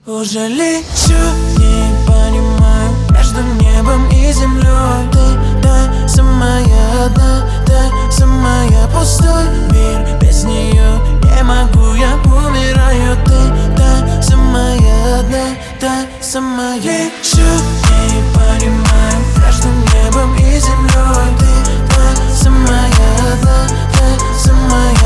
Уже лечу, не понимаю, между небом и землей. Ты та самая одна, та самая. Пустой мир, без нее не могу, я умираю. Ты та самая одна, та самая. Лечу, не понимаю, между небом и землей. Ты та самая одна, та самая.